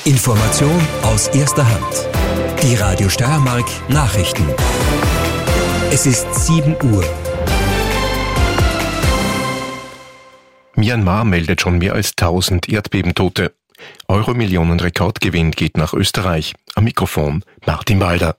Information aus erster Hand. Die Radio Steiermark Nachrichten. Es ist 7 Uhr. Myanmar meldet schon mehr als 1000 Erdbebentote. Euro-Millionen-Rekordgewinn geht nach Österreich. Am Mikrofon Martin Walder.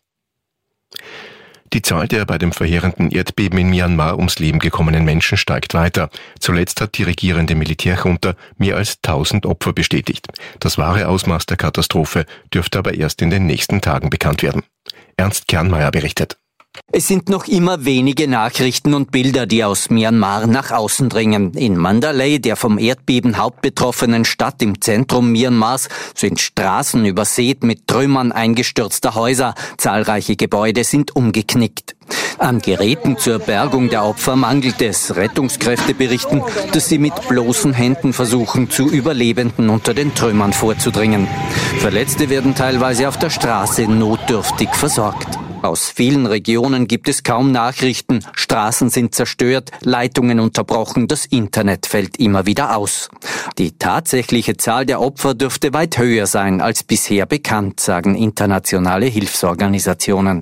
Die Zahl der bei dem verheerenden Erdbeben in Myanmar ums Leben gekommenen Menschen steigt weiter. Zuletzt hat die regierende Militärjunta mehr als 1000 Opfer bestätigt. Das wahre Ausmaß der Katastrophe dürfte aber erst in den nächsten Tagen bekannt werden. Ernst Kernmeier berichtet. Es sind noch immer wenige Nachrichten und Bilder, die aus Myanmar nach außen dringen. In Mandalay, der vom Erdbeben hauptbetroffenen Stadt im Zentrum Myanmars, sind Straßen übersät mit Trümmern eingestürzter Häuser. Zahlreiche Gebäude sind umgeknickt. An Geräten zur Bergung der Opfer mangelt es. Rettungskräfte berichten, dass sie mit bloßen Händen versuchen, zu Überlebenden unter den Trümmern vorzudringen. Verletzte werden teilweise auf der Straße notdürftig versorgt. Aus vielen Regionen gibt es kaum Nachrichten, Straßen sind zerstört, Leitungen unterbrochen, das Internet fällt immer wieder aus. Die tatsächliche Zahl der Opfer dürfte weit höher sein als bisher bekannt, sagen internationale Hilfsorganisationen.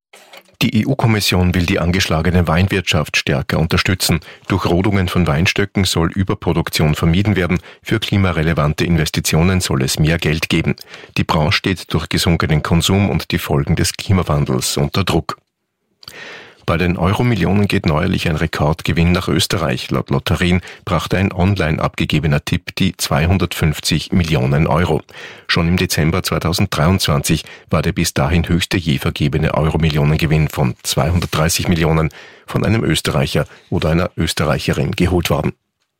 Die EU-Kommission will die angeschlagene Weinwirtschaft stärker unterstützen. Durch Rodungen von Weinstöcken soll Überproduktion vermieden werden. Für klimarelevante Investitionen soll es mehr Geld geben. Die Branche steht durch gesunkenen Konsum und die Folgen des Klimawandels unter Druck. Bei den Euro-Millionen geht neuerlich ein Rekordgewinn nach Österreich. Laut Lotterien brachte ein online abgegebener Tipp die 250 Millionen Euro. Schon im Dezember 2023 war der bis dahin höchste je vergebene Euro-Millionengewinn von 230 Millionen von einem Österreicher oder einer Österreicherin geholt worden.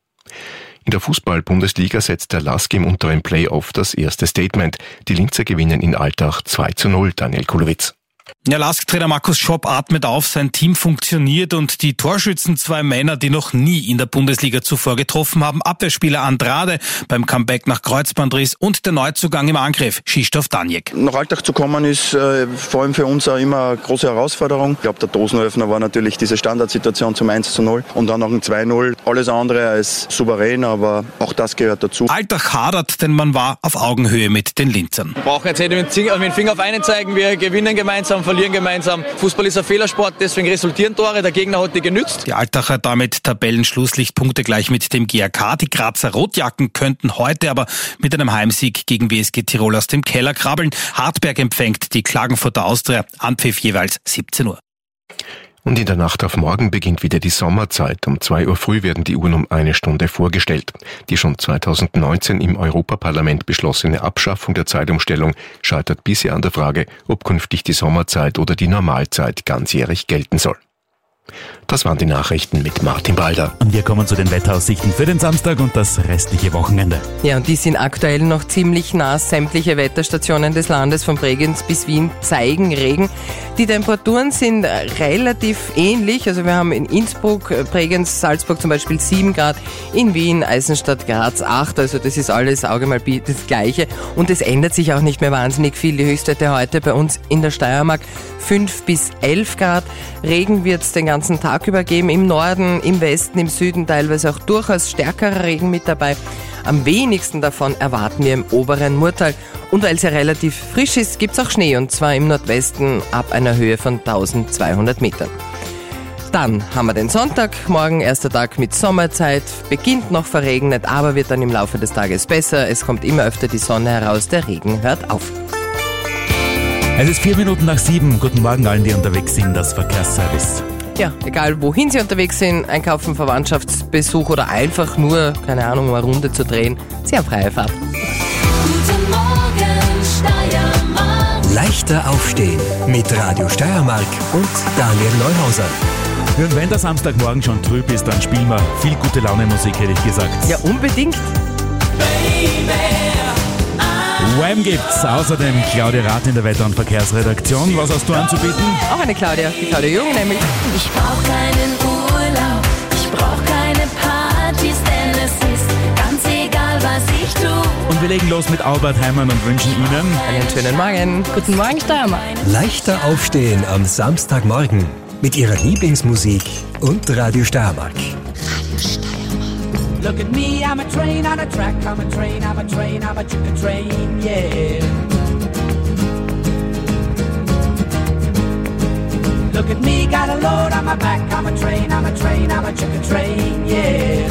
In der Fußball-Bundesliga setzt der LASK im unteren Playoff das erste Statement. Die Linzer gewinnen in Altach 2:0, Daniel Kulowitz. Ja, LASK-Trainer Markus Schopp atmet auf, sein Team funktioniert und die Torschützen, zwei Männer, die noch nie in der Bundesliga zuvor getroffen haben, Abwehrspieler Andrade beim Comeback nach Kreuzbandriss und der Neuzugang im Angriff, Krzysztof Daniek. Nach Altach zu kommen ist vor allem für uns auch immer eine große Herausforderung. Ich glaube, der Dosenöffner war natürlich diese Standardsituation zum 1:0 und dann noch ein 2:0. Alles andere als souverän, aber auch das gehört dazu. Altach hadert, denn man war auf Augenhöhe mit den Linzern. Wir brauchen jetzt nicht mit dem Finger auf einen zeigen, wir gewinnen gemeinsam, verlieren gemeinsam. Fußball ist ein Fehlersport, deswegen resultieren Tore, der Gegner hat die genützt. Die Altacher damit Tabellenschlusslicht, Punkte gleich mit dem GAK. Die Grazer Rotjacken könnten heute aber mit einem Heimsieg gegen WSG Tirol aus dem Keller krabbeln. Hartberg empfängt die Klagenfurter Austria, Anpfiff jeweils 17 Uhr. Und in der Nacht auf morgen beginnt wieder die Sommerzeit. Um 2 Uhr früh werden die Uhren um 1 Stunde vorgestellt. Die schon 2019 im Europaparlament beschlossene Abschaffung der Zeitumstellung scheitert bisher an der Frage, ob künftig die Sommerzeit oder die Normalzeit ganzjährig gelten soll. Das waren die Nachrichten mit Martin Walder. Und wir kommen zu den Wetteraussichten für den Samstag und das restliche Wochenende. Ja, und die sind aktuell noch ziemlich nass. Sämtliche Wetterstationen des Landes von Bregenz bis Wien zeigen Regen. Die Temperaturen sind relativ ähnlich. Also wir haben in Innsbruck, Bregenz, Salzburg zum Beispiel 7 Grad, in Wien, Eisenstadt, Graz 8. Also das ist alles Auge mal das Gleiche. Und es ändert sich auch nicht mehr wahnsinnig viel. Die Höchstwerte heute bei uns in der Steiermark 5 bis 11 Grad. Regen wird es den ganzen Tag über geben. Im Norden, im Westen, im Süden teilweise auch durchaus stärkerer Regen mit dabei. Am wenigsten davon erwarten wir im oberen Murtal. Und weil es ja relativ frisch ist, gibt es auch Schnee, und zwar im Nordwesten ab einer Höhe von 1200 Metern. Dann haben wir den Sonntag, morgen erster Tag mit Sommerzeit, beginnt noch verregnet, aber wird dann im Laufe des Tages besser. Es kommt immer öfter die Sonne heraus, der Regen hört auf. Es ist 4 Minuten nach 7. Guten Morgen allen, die unterwegs sind, das Verkehrsservice. Ja, egal wohin Sie unterwegs sind, einkaufen, Verwandtschaftsbesuch oder einfach nur, keine Ahnung, eine Runde zu drehen, Sie haben freie Fahrt. Guten Morgen, Steiermark. Leichter aufstehen mit Radio Steiermark und Daniel Neuhauser. Und wenn der Samstagmorgen schon trüb ist, dann spielen wir viel gute Laune Musik, hätte ich gesagt. Ja, unbedingt. Wham gibt's. Außerdem Claudia Rath in der Wetter- und Verkehrsredaktion. Was hast du anzubieten? Auch eine Claudia, die Claudia Jung nämlich. Ich brauch keinen Urlaub, ich brauch keine Partys, denn es ist ganz egal, was ich tue. Und wir legen los mit Albert Heimann und wünschen Ihnen einen schönen Morgen. Guten Morgen, Steiermark. Leichter aufstehen am Samstagmorgen mit Ihrer Lieblingsmusik und Radio Steiermark. Radio Steiermark. Look at me, I'm a train on a track, I'm a train, I'm a train, I'm a chicken train, yeah. my back, I'm a train, I'm a train, I'm a chicken train, yeah.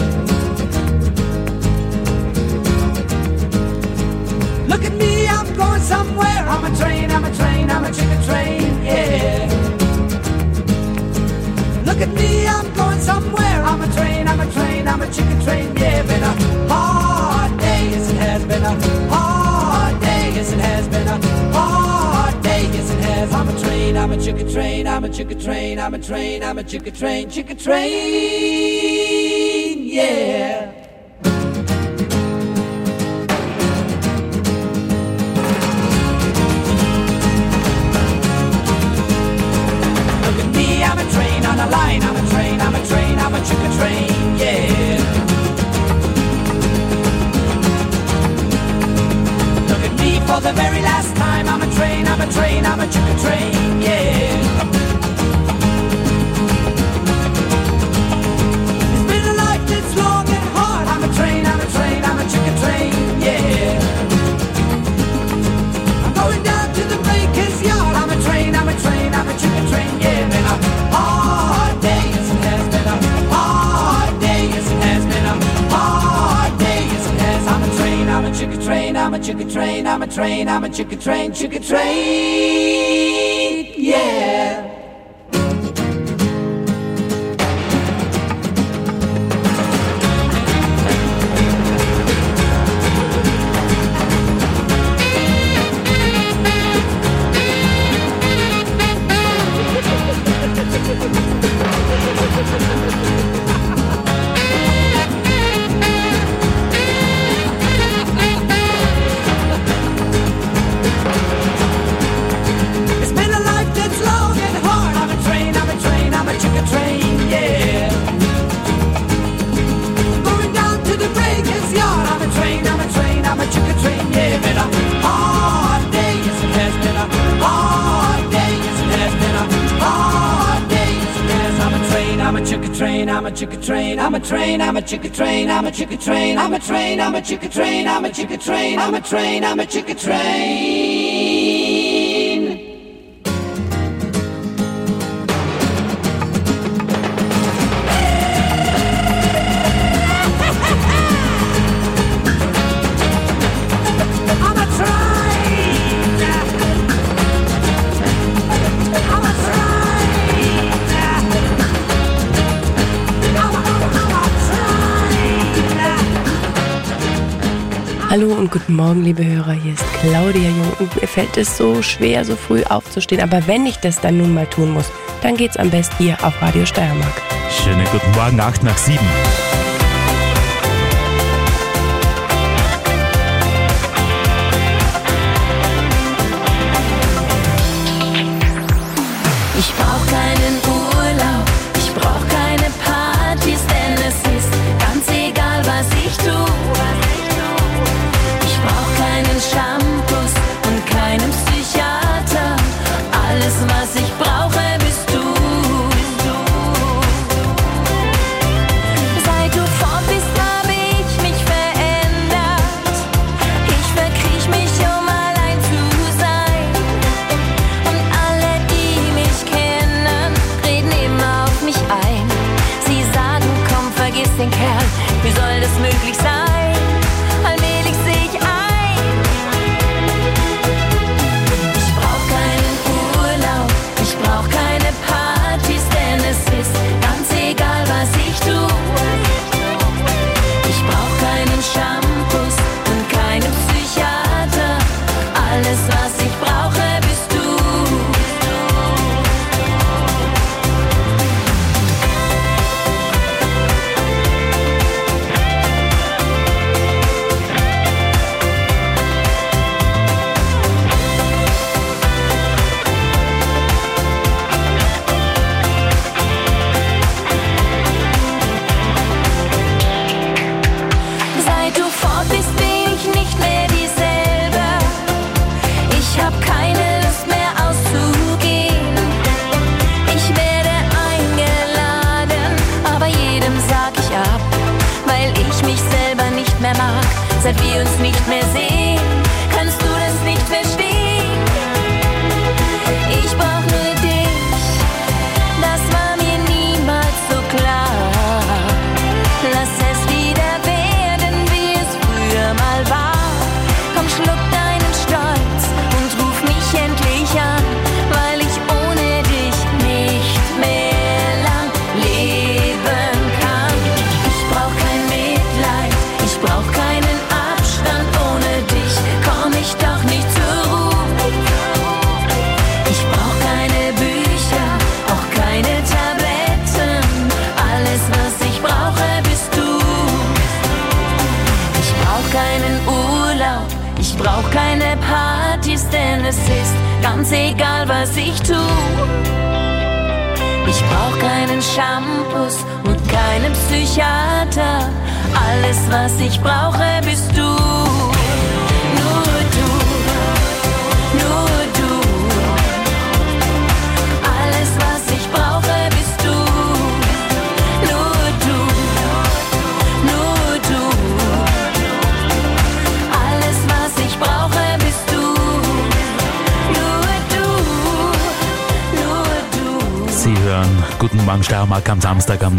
Look at me, I'm going somewhere. I'm a train, I'm a train, I'm a chicken train, yeah. Look at me, I'm going somewhere. I'm a train, I'm a train, I'm a chicken train, yeah. Been a hard day, yes it has. Been a hard day, yes it has. Been a hard day, yes it has. I'm a train, I'm a chicken train, I'm a chicken train, I'm a train, I'm a chicken train, yeah. I'm a train on a line, I'm a train, I'm a train, I'm a chicken train, yeah. Look at me for the very last time, I'm a train, I'm a train, I'm a chicken train, yeah. It's been a life that's long and hard, I'm a train, I'm a train, I'm a chicken train, yeah. I'm going down to the baker's yard, I'm a train, I'm a train, I'm a chicken train, yeah. Been a hard day, yes it has. Been a hard day, yes it has. Been a hard day, yes it has. I'm a train, I'm a chicken train, I'm a chicken train, I'm a train, I'm a chicken train, yeah. It's been a life that's long and hard. I'm a train, I'm a train, I'm a chicken train, yeah. Going down to the baker's yard. I'm a train, I'm a train, I'm a chicken train, yeah. Been a hard day, yes it has. Been a hard day, yes it has. Been a hard day, yes it has. I'm a train, I'm a chicken train, I'm a chicken train, I'm a train, I'm a chicken train, I'm a chicken train, I'm a train, I'm a chicken train, I'm a chicken train, I'm a train, I'm a chicken train. I'm a train. I'm a train. Hallo und guten Morgen, liebe Hörer, hier ist Claudia Jung und mir fällt es so schwer, so früh aufzustehen, aber wenn ich das dann nun mal tun muss, dann geht's am besten hier auf Radio Steiermark. Schönen guten Morgen, 8:07. Ich brauch keinen Urlaub, ich brauch keine Partys, denn es ist ganz egal, was ich tu. Ich brauch keinen Shampoos und keinen Psychiater, alles was ich brauche bist du. Seit du fort bist, habe ich mich verändert. Ich verkriech mich, um allein zu sein. Und alle, die mich kennen, reden immer auf mich ein. Sie sagen, komm, vergiss den Kerl, wie soll das möglich sein? Allmählich seh ich ein. Ich brauch keinen Urlaub, ich brauch keine Partys, denn es ist ganz egal, was ich tu. Ich brauch keinen Shampoos und keinen Psychiater, alles was ich brauche bist du. Seit du fort bist, bin ich nicht mehr dieselbe. Ich hab keine Lust mehr auszugehen. Ich werde eingeladen, aber jedem sag ich ab, weil ich mich selber nicht mehr mag. Seit wir uns nicht mehr sehen, kannst du das nicht verstehen. Ich brauch nur dich, das war mir nie es ist ganz egal, was ich tu. Ich brauch keinen Shampoos und keinen Psychiater. Alles, was ich brauche, bist du. Nur du, nur du. Alles, was ich brauche, bist du. Nur du, nur du. Alles, was ich brauche, bist du. Nur du, nur du. Sie hören Guten Morgen Steiermark am Samstag, am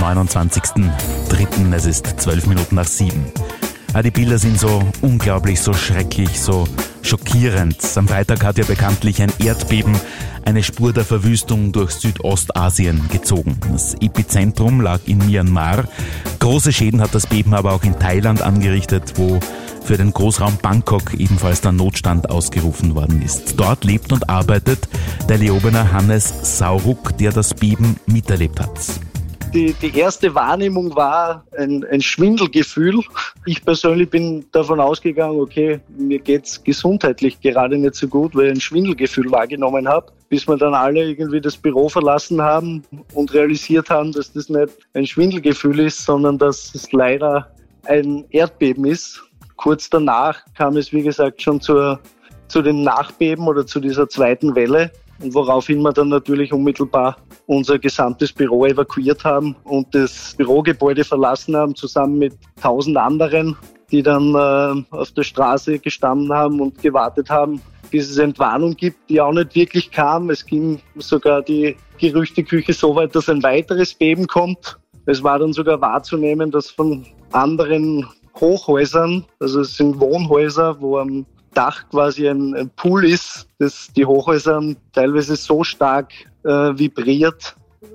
29.03. Es ist 7:12. Die Bilder sind so unglaublich, so schrecklich, so schockierend. Am Freitag hat ja bekanntlich ein Erdbeben eine Spur der Verwüstung durch Südostasien gezogen. Das Epizentrum lag in Myanmar. Große Schäden hat das Beben aber auch in Thailand angerichtet, wo für den Großraum Bangkok ebenfalls der Notstand ausgerufen worden ist. Dort lebt und arbeitet der Leobener Hannes Sauruk, der das Beben miterlebt hat. Die erste Wahrnehmung war ein Schwindelgefühl. Ich persönlich bin davon ausgegangen, okay, mir geht's gesundheitlich gerade nicht so gut, weil ich ein Schwindelgefühl wahrgenommen habe, bis wir dann alle irgendwie das Büro verlassen haben und realisiert haben, dass das nicht ein Schwindelgefühl ist, sondern dass es leider ein Erdbeben ist. Kurz danach kam es, wie gesagt, schon zu dem Nachbeben oder zu dieser zweiten Welle. Und woraufhin wir dann natürlich unmittelbar unser gesamtes Büro evakuiert haben und das Bürogebäude verlassen haben, zusammen mit 1000 anderen, die dann auf der Straße gestanden haben und gewartet haben, bis es Entwarnung gibt, die auch nicht wirklich kam. Es ging sogar die Gerüchteküche so weit, dass ein weiteres Beben kommt. Es war dann sogar wahrzunehmen, dass von anderen Hochhäusern, also es sind Wohnhäuser, wo am Dach quasi ein Pool ist, dass die Hochhäuser teilweise so stark vibriert,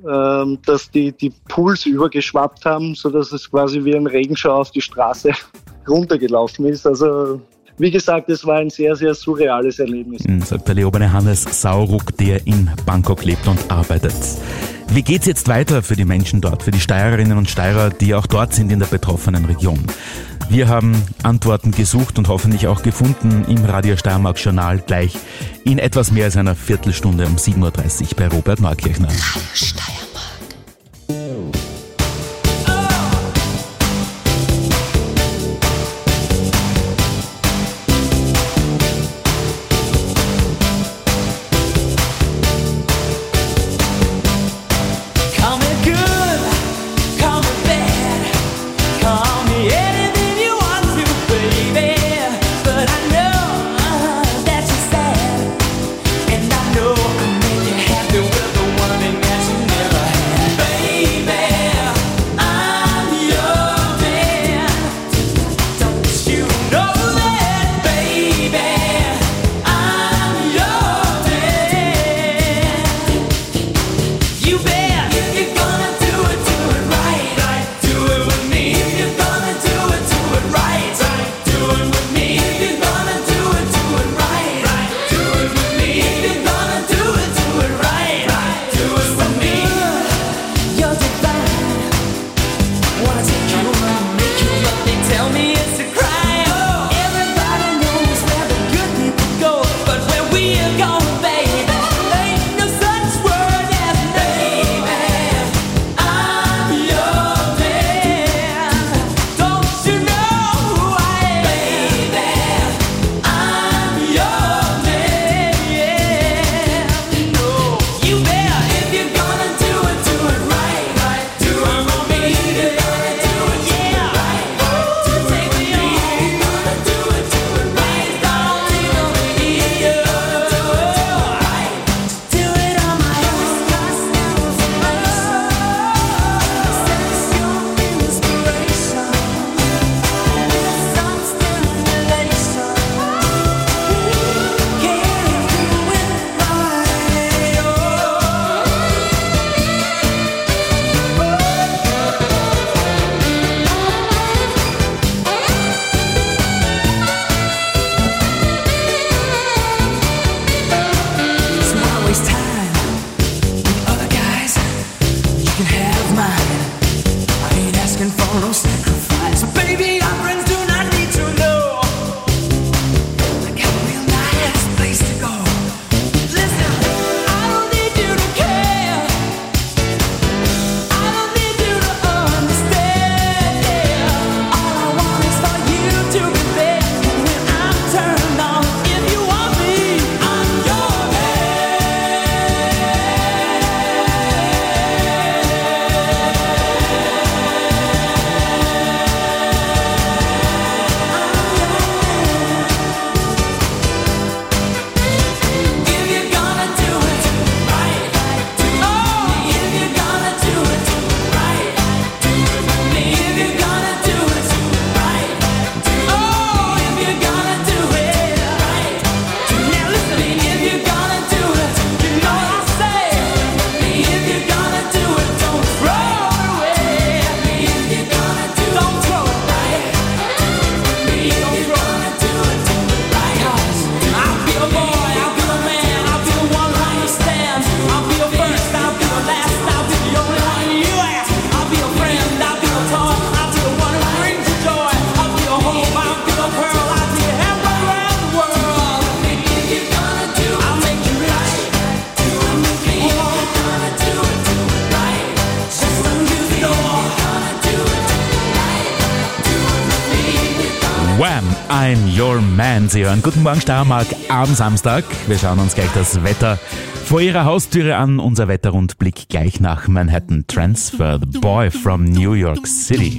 dass die Pools übergeschwappt haben, sodass es quasi wie ein Regenschauer auf die Straße runtergelaufen ist. Also wie gesagt, es war ein sehr, sehr surreales Erlebnis. Sagt der Leobene Hannes Sauruk, der in Bangkok lebt und arbeitet. Wie geht's jetzt weiter für die Menschen dort, für die Steirerinnen und Steirer, die auch dort sind in der betroffenen Region? Wir haben Antworten gesucht und hoffentlich auch gefunden im Radio Steiermark Journal gleich in etwas mehr als einer Viertelstunde um 7:30 Uhr bei Robert Neukirchner. Radio Steiermark. Never I'm Your Man. Sie hören Guten Morgen Steiermark am Samstag. Wir schauen uns gleich das Wetter vor Ihrer Haustüre an. Unser Wetterrundblick gleich nach Manhattan Transfer. The Boy from New York City.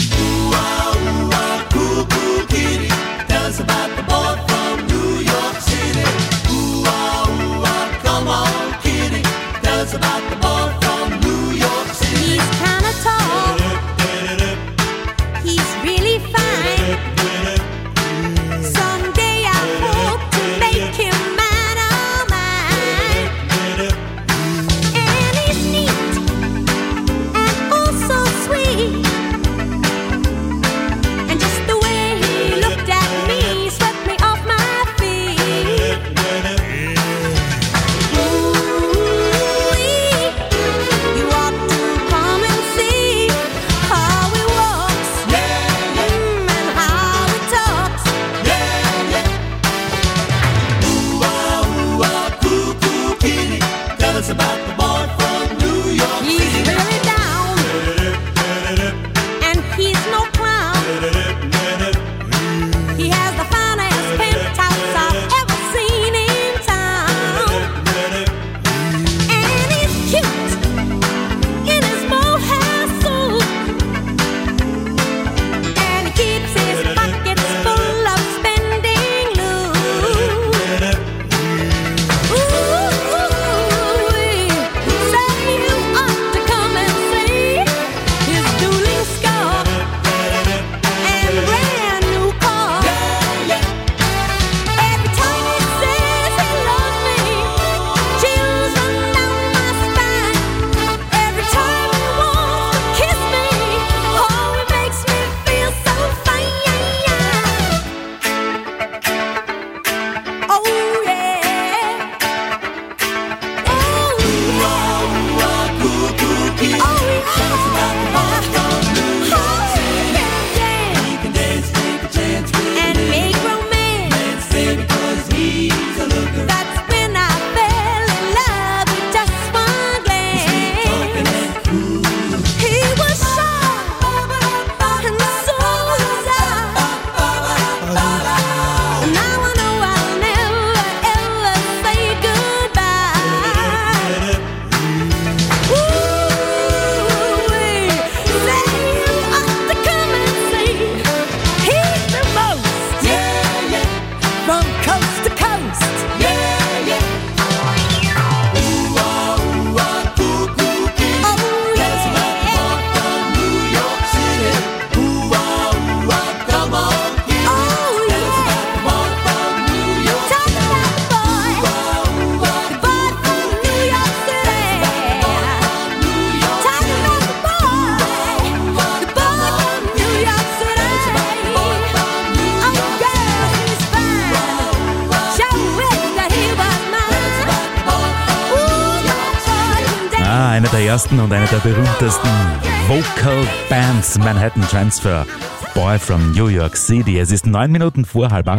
Eine der ersten und eine der berühmtesten Vocal Bands, Manhattan Transfer, Boy from New York City. Es ist 9 Minuten vor 7:30.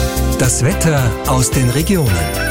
Das Wetter aus den Regionen.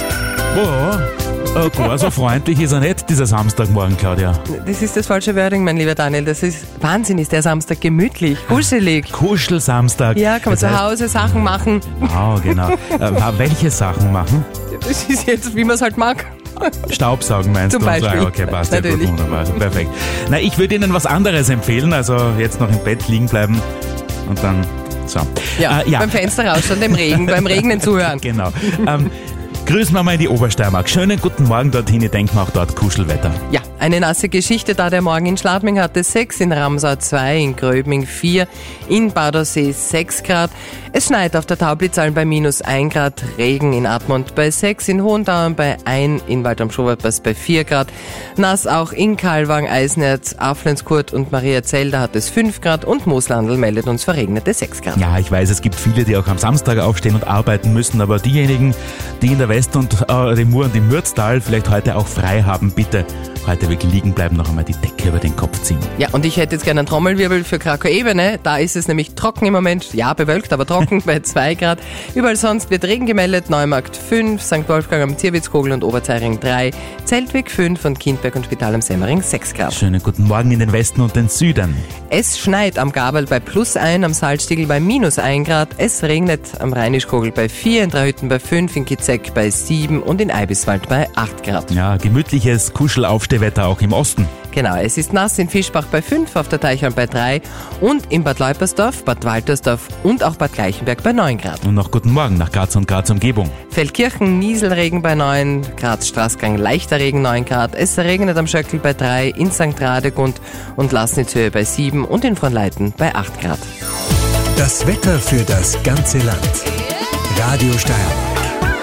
Gar so freundlich ist er nicht, dieser Samstagmorgen, Claudia. Das ist das falsche Wording, mein lieber Daniel. Das ist Wahnsinn, ist der Samstag gemütlich, kuschelig. Kuschelsamstag. Ja, kann man zu Hause Sachen machen. Oh, genau. Welche Sachen machen? Das ist jetzt, wie man es halt mag. Staubsaugen meinst Zum du? Beispiel. Okay, passt. Ja, natürlich. gut, wunderbar. Perfekt. Na, ich würde Ihnen was anderes empfehlen, also jetzt noch im Bett liegen bleiben und dann so. Ja, beim Fenster rausschauen, dem Regen, beim Regnen zuhören. Genau. Grüßen wir mal in die Obersteiermark. Schönen guten Morgen dorthin, ich denke mal auch dort Kuschelwetter. Ja, eine nasse Geschichte, da der Morgen in Schladming hatte 6, in Ramsau 2, in Gröbming 4, in Badersee 6 Grad. Es schneit auf der Taublitzalm bei -1 Grad, Regen in Admont bei 6, in Hohendauern bei 1, in Wald am Schoberpass bei 4 Grad. Nass auch in Kalwang, Eisenerz, Aflenskurt und Mariazell, da hat es 5 Grad und Mooslandl meldet uns verregnete 6 Grad. Ja, ich weiß, es gibt viele, die auch am Samstag aufstehen und arbeiten müssen, aber diejenigen, die in der West- und dem Mur- und im Mürztal vielleicht heute auch frei haben, bitte heute wirklich liegen bleiben, noch einmal die Decke über den Kopf ziehen. Ja, und ich hätte jetzt gerne einen Trommelwirbel für Krakau-Ebene. Da ist es nämlich trocken im Moment. Ja, bewölkt, aber trocken bei 2 Grad. Überall sonst wird Regen gemeldet. Neumarkt 5, St. Wolfgang am Tierwitzkogel und Oberzeiring 3, Zeltweg 5 und Kindberg und Spital am Semmering 6 Grad. Schönen guten Morgen in den Westen und den Süden. Es schneit am Gabel bei +1, am Salzstiegel bei -1 Grad. Es regnet am Rheinischkogel bei 4, in Trahütten bei 5, in Kitzek bei 7 und in Eibiswald bei 8 Grad. Ja, gemütliches Kuschelaufstehwetter auch im Osten. Genau, es ist nass in Fischbach bei 5, auf der Teichholm bei 3 und in Bad Leupersdorf, Bad Waltersdorf und auch Bad Gleichenberg bei 9 Grad. Und noch guten Morgen nach Graz und Graz Umgebung. Feldkirchen, Nieselregen bei 9, Graz Straßgang leichter Regen 9 Grad, es regnet am Schöckl bei 3, in St. Radegund und Laßnitzhöhe bei 7 und in Fronleiten bei 8 Grad. Das Wetter für das ganze Land. Radio Steiermark.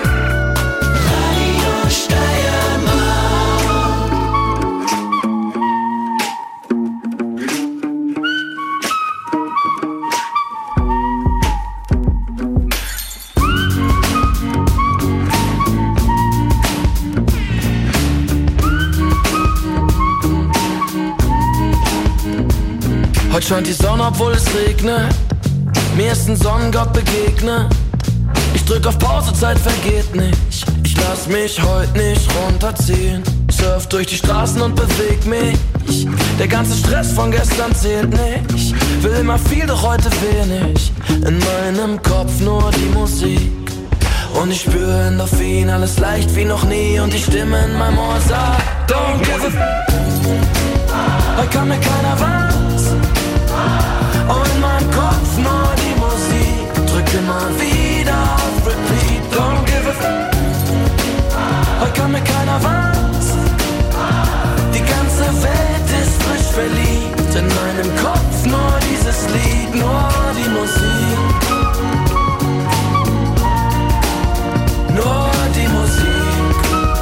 Heute scheint die Sonne, obwohl es regnet. Mir ist ein Sonnengott begegnet. Ich drück auf Pause, Zeit vergeht nicht. Ich lass mich heute nicht runterziehen. Surf durch die Straßen und beweg mich. Der ganze Stress von gestern zählt nicht. Will immer viel, doch heute wenig. In meinem Kopf nur die Musik. Und ich spüre Endorphin, alles leicht wie noch nie. Und die Stimme in meinem Ohr sagt: Don't give a f***. Heute kann mir keiner was. Und in meinem Kopf nur die Musik. Drück immer wieder auf Repeat. Don't give a f***. Heute kann mir keiner was. Die ganze Welt ist frisch verliebt. In meinem Kopf nur dieses Lied, nur die Musik. Nur die Musik.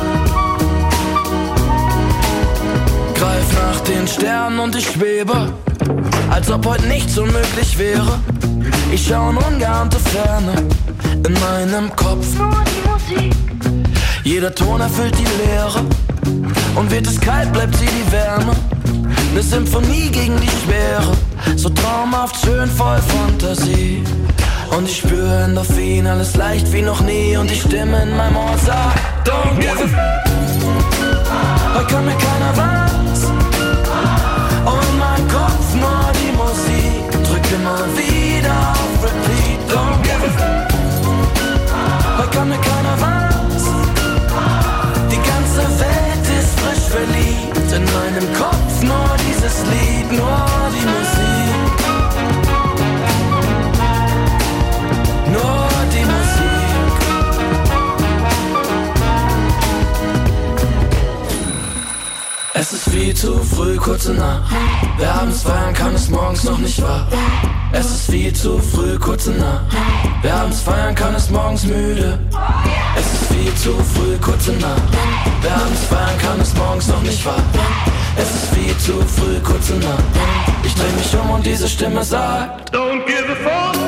Greif nach den Sternen und ich schwebe, als ob heute nichts unmöglich wäre. Ich schau in ungeahnte Ferne, in meinem Kopf nur die Musik. Jeder Ton erfüllt die Leere, und wird es kalt, bleibt sie die Wärme. Eine Symphonie gegen die Schwere, so traumhaft schön, voll Fantasie. Und ich spüre Endorphin, alles leicht wie noch nie. Und die Stimme in meinem Ohr sagt: Don't give a f***. Heute kann mir keiner was. Und in meinem Kopf nur die Musik. Drück immer wieder auf Repeat. Don't give a f***. Heute kann mir keiner was. Die ganze Welt ist frisch verliebt. In meinem Kopf nur dieses Lied, nur die Musik. Nur die Musik. Es ist viel zu früh, kurze Nacht. Wer abends feiern kann, ist morgens noch nicht wach. Es ist viel zu früh, kurze Nacht. Wer abends feiern kann, ist morgens müde. Es ist viel zu früh, kurze Nacht. Wer abends feiern kann, ist morgens noch nicht wach. Es ist viel zu früh, kurze Nacht. Ich dreh mich um und diese Stimme sagt: Don't give a fuck.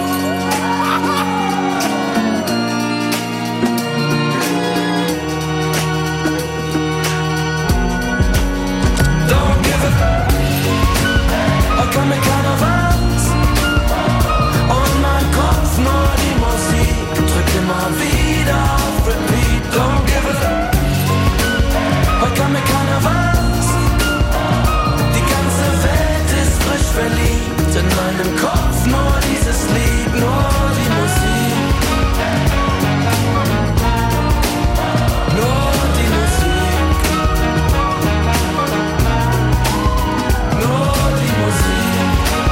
Heute kann mir keiner was. Und in meinem Kopf nur die Musik. Drück immer wieder auf Repeat. Don't give a f***. Heute kann mir keiner was. Die ganze Welt ist frisch verliebt. In meinem Kopf nur dieses Lied, nur die Musik. Nur die Musik. Nur die Musik.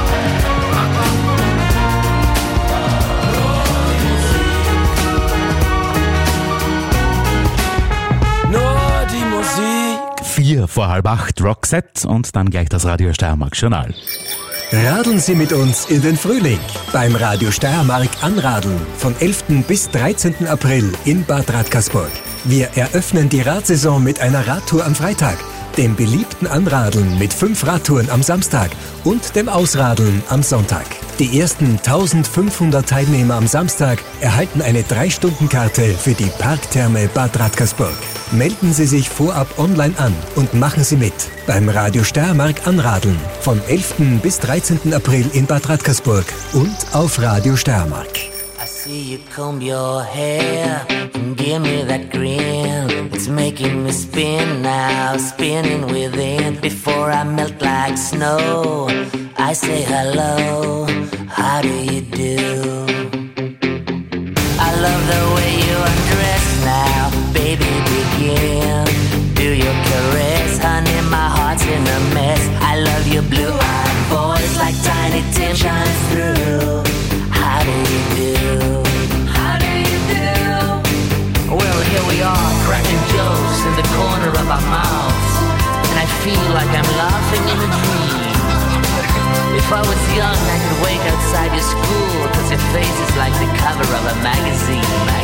Nur die Musik. 4 vor halb 8 Roxette und dann gleich das Radio Steiermark Journal. Radeln Sie mit uns in den Frühling beim Radio Steiermark Anradeln von 11. bis 13. April in Bad Radkersburg. Wir eröffnen die Radsaison mit einer Radtour am Freitag. dem beliebten Anradeln mit 5 Radtouren am Samstag und dem Ausradeln am Sonntag. Die ersten 1500 Teilnehmer am Samstag erhalten eine 3-Stunden-Karte für die Parktherme Bad Radkersburg. Melden Sie sich vorab online an und machen Sie mit beim Radio Steiermark Anradeln vom 11. bis 13. April in Bad Radkersburg und auf Radio Steiermark. I see you comb your hair and give me that grin. It's making me spin now, spinning within. Before I melt like snow, I say hello, how do you do? I love the way you undress now, baby begin. Do your caress, honey, my heart's in a mess. I love your blue-eyed voice like Tiny Tim shines through. How do you do? How do you do? Well, here we are, cracking jokes in the corner of our mouths, and I feel like I'm laughing in a dream. If I was young, I could wake outside your school, 'cause your face is like the cover of a magazine.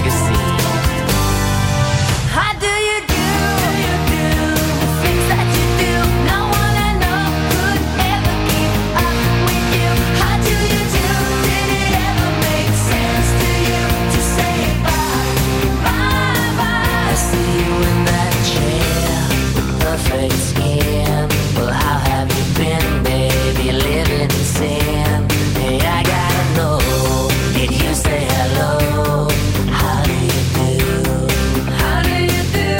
How do you do? The things that you do, no one I know could ever keep up with you. How do you do? Did it ever make sense to you to say bye, bye, bye? I see you in that chair with perfect skin. Well, how have you been, baby? Living in sin. Hey, I gotta know, did you say hello? How do you do? How do you do?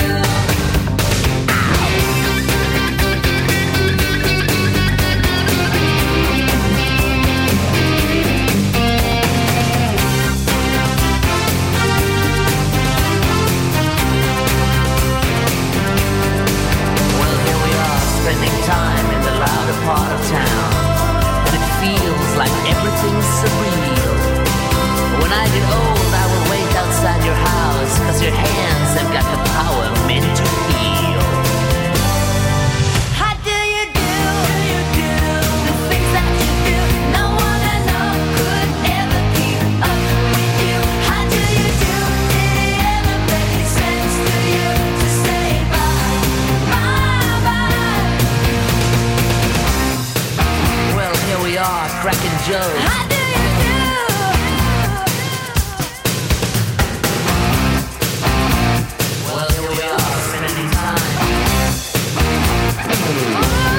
Well, here we are, spending time in the louder part of town, and it feels like everything's surreal. When I get old, I will wait outside your house, 'cause your hands have got the power meant to heal. How do you do? The things that you do, no one I know could ever keep up with you. How do you do? Did it ever make sense to you to say bye, bye, bye? Well, here we are, cracking jokes. How do you do? Well, here we are, spending time. How do you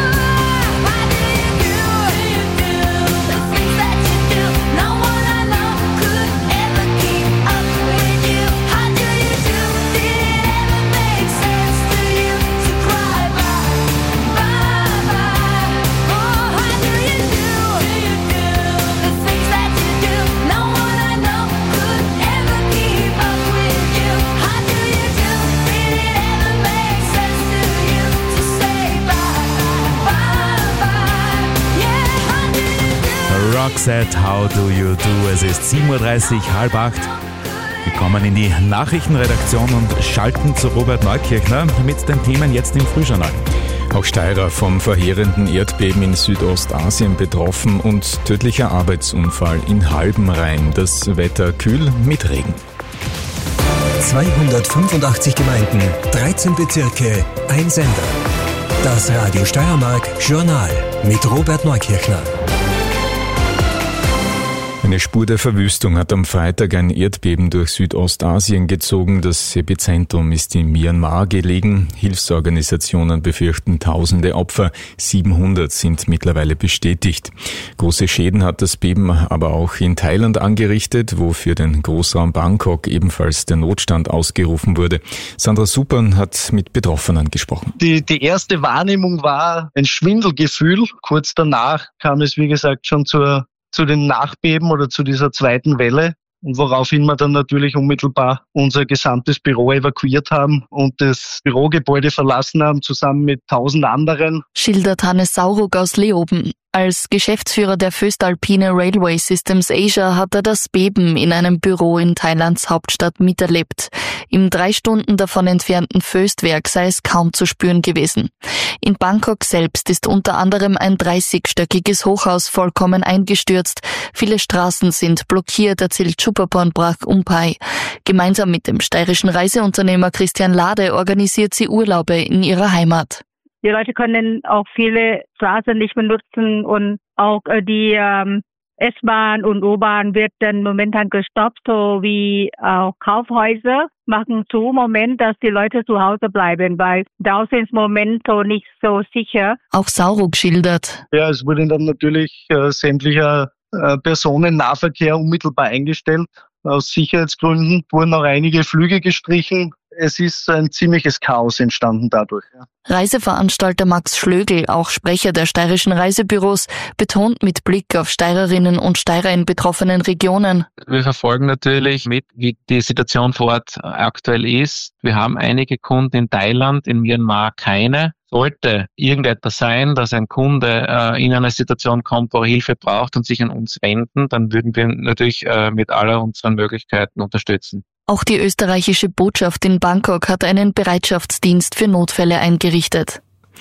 do? The things that you do, no one I know could ever keep up with you. How do you do? Did it ever make sense to you to cry bye, bye, bye? Oh, how do you do? The things that you do, no one I know could ever keep up with you. How do you do? Did it ever make sense to you to say bye, bye, bye? Yeah, how do you do? Roxette, How Do You Do? Es ist 7.30 Uhr, 7:30. Wir kommen in die Nachrichtenredaktion und schalten zu Robert Neukirchner mit den Themen jetzt im Frühjournal. Auch Steirer vom verheerenden Erdbeben in Südostasien betroffen und tödlicher Arbeitsunfall in Halbenrhein. Das Wetter kühl mit Regen. 285 Gemeinden, 13 Bezirke, ein Sender. Das Radio Steiermark Journal mit Robert Neukirchner. Eine Spur der Verwüstung hat am Freitag ein Erdbeben durch Südostasien gezogen. Das Epizentrum ist in Myanmar gelegen. Hilfsorganisationen befürchten tausende Opfer. 700 sind mittlerweile bestätigt. Große Schäden hat das Beben aber auch in Thailand angerichtet, wo für den Großraum Bangkok ebenfalls der Notstand ausgerufen wurde. Sandra Supern hat mit Betroffenen gesprochen. Die erste Wahrnehmung war ein Schwindelgefühl. Kurz danach kam es, wie gesagt, schon zu den Nachbeben oder zu dieser zweiten Welle. Und woraufhin wir dann natürlich unmittelbar unser gesamtes Büro evakuiert haben und das Bürogebäude verlassen haben, zusammen mit 1000 anderen. Schildert Hannes Saurug aus Leoben. Als Geschäftsführer der Föstalpine Railway Systems Asia hat er das Beben in einem Büro in Thailands Hauptstadt miterlebt. Im 3 Stunden davon entfernten Föstwerk sei es kaum zu spüren gewesen. In Bangkok selbst ist unter anderem ein 30-stöckiges Hochhaus vollkommen eingestürzt. Viele Straßen sind blockiert, erzählt Chupaporn Brak Umpai. Gemeinsam mit dem steirischen Reiseunternehmer Christian Lade organisiert sie Urlaube in ihrer Heimat. Die Leute können auch viele Straßen nicht benutzen und auch die S-Bahn und U-Bahn wird dann momentan gestoppt, so wie auch Kaufhäuser machen zu im Moment, dass die Leute zu Hause bleiben, weil draußen ist im Moment so nicht so sicher. Auch Sauruck schildert. Ja, es wurde dann natürlich sämtlicher Personennahverkehr unmittelbar eingestellt. Aus Sicherheitsgründen wurden auch einige Flüge gestrichen. Es ist ein ziemliches Chaos entstanden dadurch. Ja. Reiseveranstalter Max Schlögl, auch Sprecher der steirischen Reisebüros, betont mit Blick auf Steirerinnen und Steirer in betroffenen Regionen. Wir verfolgen natürlich mit, wie die Situation vor Ort aktuell ist. Wir haben einige Kunden in Thailand, in Myanmar keine. Sollte irgendetwas sein, dass ein Kunde in eine Situation kommt, wo er Hilfe braucht und sich an uns wenden, dann würden wir natürlich mit aller unseren Möglichkeiten unterstützen. Auch die österreichische Botschaft in Bangkok hat einen Bereitschaftsdienst für Notfälle eingerichtet.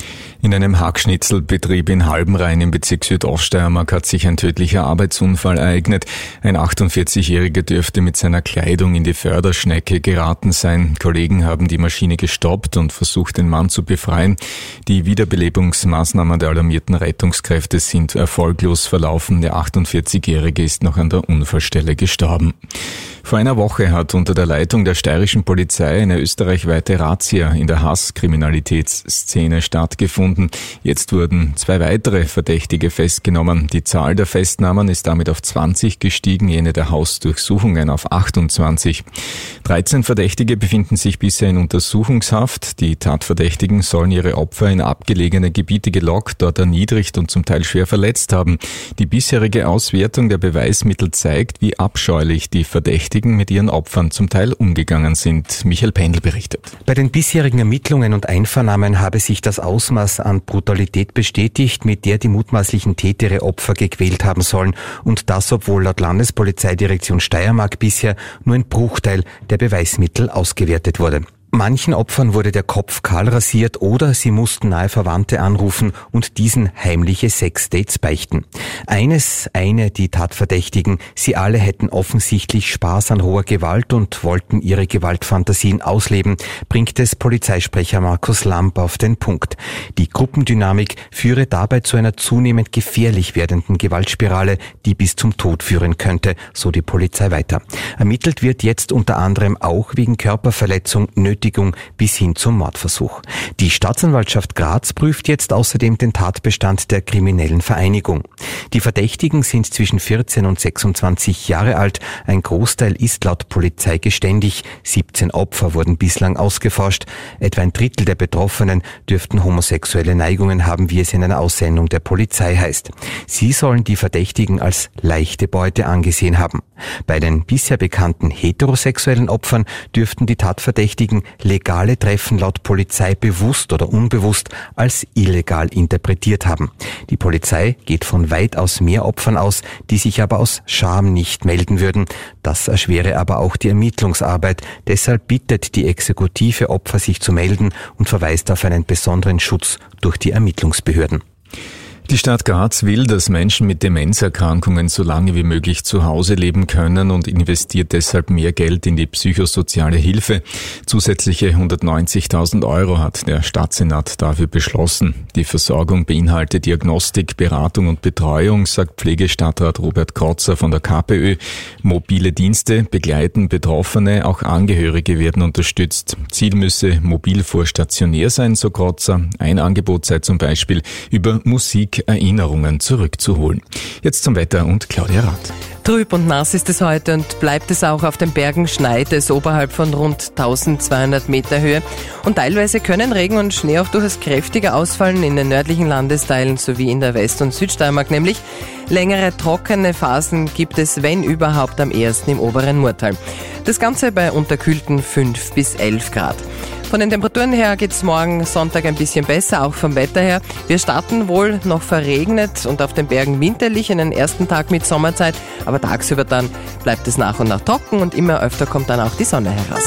In einem Hackschnitzelbetrieb in Halbenrhein im Bezirk Südoststeiermark hat sich ein tödlicher Arbeitsunfall ereignet. Ein 48-Jähriger dürfte mit seiner Kleidung in die Förderschnecke geraten sein. Kollegen haben die Maschine gestoppt und versucht, den Mann zu befreien. Die Wiederbelebungsmaßnahmen der alarmierten Rettungskräfte sind erfolglos verlaufen. Der 48-Jährige ist noch an der Unfallstelle gestorben. Vor einer Woche hat unter der Leitung der steirischen Polizei eine österreichweite Razzia in der Hasskriminalitätsszene stattgefunden. Jetzt wurden 2 weitere Verdächtige festgenommen. Die Zahl der Festnahmen ist damit auf 20 gestiegen, jene der Hausdurchsuchungen auf 28. 13 Verdächtige befinden sich bisher in Untersuchungshaft. Die Tatverdächtigen sollen ihre Opfer in abgelegene Gebiete gelockt, dort erniedrigt und zum Teil schwer verletzt haben. Die bisherige Auswertung der Beweismittel zeigt, wie abscheulich die Verdächtigen mit ihren Opfern zum Teil umgegangen sind. Michael Pendl berichtet. Bei den bisherigen Ermittlungen und Einvernahmen habe sich das Ausmaß an Brutalität bestätigt, mit der die mutmaßlichen Täter ihre Opfer gequält haben sollen. Und das, obwohl laut Landespolizeidirektion Steiermark bisher nur ein Bruchteil der Beweismittel ausgewertet wurde. Manchen Opfern wurde der Kopf kahl rasiert oder sie mussten nahe Verwandte anrufen und diesen heimliche Sexdates beichten. Die Tatverdächtigen, sie alle hätten offensichtlich Spaß an roher Gewalt und wollten ihre Gewaltfantasien ausleben, bringt es Polizeisprecher Markus Lamp auf den Punkt. Die Gruppendynamik führe dabei zu einer zunehmend gefährlich werdenden Gewaltspirale, die bis zum Tod führen könnte, so die Polizei weiter. Ermittelt wird jetzt unter anderem auch wegen Körperverletzung, Nötigung bis hin zum Mordversuch. Die Staatsanwaltschaft Graz prüft jetzt außerdem den Tatbestand der kriminellen Vereinigung. Die Verdächtigen sind zwischen 14 und 26 Jahre alt. Ein Großteil ist laut Polizei geständig. 17 Opfer wurden bislang ausgeforscht. Etwa ein Drittel der Betroffenen dürften homosexuelle Neigungen haben, wie es in einer Aussendung der Polizei heißt. Sie sollen die Verdächtigen als leichte Beute angesehen haben. Bei den bisher bekannten heterosexuellen Opfern dürften die Tatverdächtigen legale Treffen laut Polizei bewusst oder unbewusst als illegal interpretiert haben. Die Polizei geht von weitaus mehr Opfern aus, die sich aber aus Scham nicht melden würden. Das erschwere aber auch die Ermittlungsarbeit. Deshalb bittet die Exekutive Opfer, sich zu melden und verweist auf einen besonderen Schutz durch die Ermittlungsbehörden. Die Stadt Graz will, dass Menschen mit Demenzerkrankungen so lange wie möglich zu Hause leben können und investiert deshalb mehr Geld in die psychosoziale Hilfe. Zusätzliche 190.000 € hat der Stadtsenat dafür beschlossen. Die Versorgung beinhaltet Diagnostik, Beratung und Betreuung, sagt Pflegestadtrat Robert Krotzer von der KPÖ. Mobile Dienste begleiten Betroffene, auch Angehörige werden unterstützt. Ziel müsse mobil vor stationär sein, so Krotzer. Ein Angebot sei zum Beispiel über Erinnerungen zurückzuholen. Jetzt zum Wetter und Claudia Rath. Trüb und nass ist es heute und bleibt es auch. Auf den Bergen schneit es oberhalb von rund 1200 Meter Höhe. Und teilweise können Regen und Schnee auch durchaus kräftiger ausfallen in den nördlichen Landesteilen sowie in der West- und Südsteiermark nämlich. Längere trockene Phasen gibt es, wenn überhaupt, am ehesten im oberen Murtal. Das Ganze bei unterkühlten 5 bis 11 Grad. Von den Temperaturen her geht's morgen Sonntag ein bisschen besser, auch vom Wetter her. Wir starten wohl noch verregnet und auf den Bergen winterlich in den ersten Tag mit Sommerzeit, aber tagsüber dann bleibt es nach und nach trocken und immer öfter kommt dann auch die Sonne heraus.